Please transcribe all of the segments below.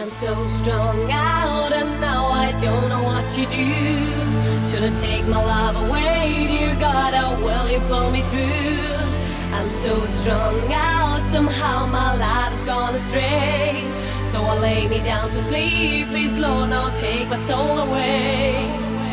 I'm so strung out and now I don't know what to do. Should I take my love away? Dear God, how will you pull me through? I'm so strung out, somehow my life's gone astray. So I lay me down to sleep, please Lord, now take my soul away.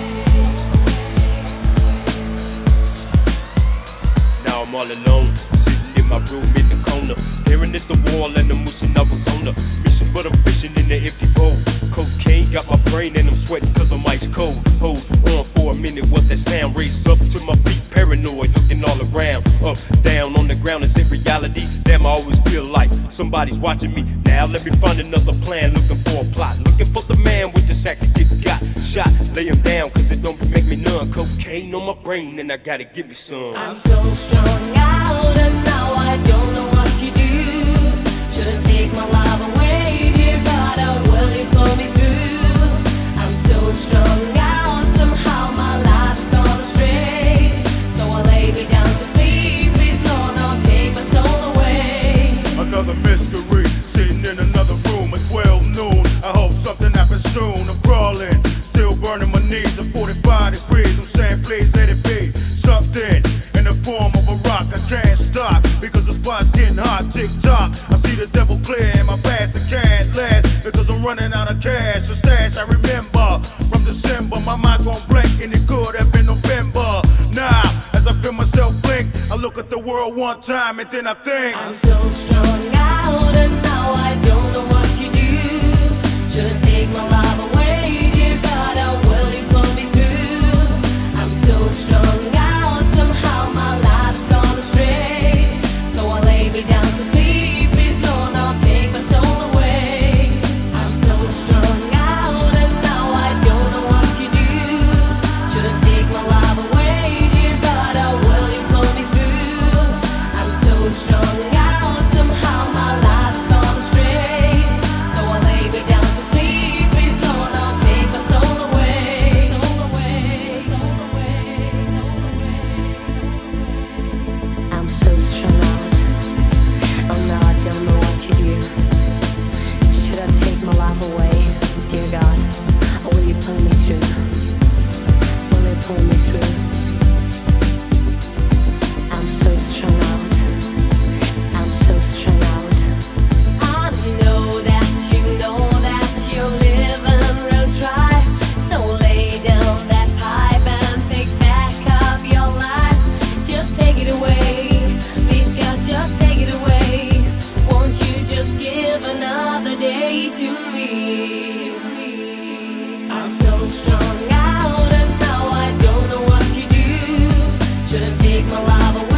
Now I'm all alone, sitting in my room in the corner, staring at the wall and I'm wishing I was on the mission, but I'm fishing in the empty bowl. Cocaine got my brain and I'm sweating cause I'm ice cold. Hold on for a minute, what's that sound? Raised up to my feet, paranoid, looking all around. Up, down, on the ground, is it reality? Damn, I always feel like somebody's watching me. Now let me find another plan, looking for a plot, looking for the man with the sack to get got shot. Lay him down cause it don't make me numb. Cocaine on my brain and I gotta give me some. I'm so strung out and now I don't know what to do. Should I take my love away? Dear God, how will you pull me through? I'm so strung out, somehow my life's gone astray. So I lay me down to sleep, please Lord, now take my soul away. Another mystery, sitting in another room at 12 noon. I hope something happens soon. I'm crawling, still burning my knees at 45 degrees. I'm saying please let it be something in the form of a rock. I can't stop because the spot's getting hot. Tick tock, I see the devil clear in my past. I can't last because I'm running out of cash. The stash I remember from December. My mind's gon' blank and it could have been November. Now, as I feel myself blink, I look at the world one time and then I think I'm so strung out and now I don't know what to do. Should I take my love away? Dear God, how will you pull me through? I'm so strung out, somehow my life's gone astray. So I lay me down to sleep, please Lord, now take my soul away. I'm so strung out and now I don't know what to do. Should I take my love away? Dear God, how will you pull me through? I'm so strung out, somehow my life's gone astray. So I lay me down to sleep, please Lord, now take my soul away. Soul away, soul away, soul away. I'm so strung out, oh now I don't know what to do. Should I take my life away? Dear God, or will you pull me through? Will you pull me through? I'm so strung out, I'm so strung out. I know that you're living real dry. So lay down that pipe and pick back up your life. Just take it away, please God, just take it away. Won't you just give another day to me? I'm so strung out and now I don't know what to do. Should I take my love away?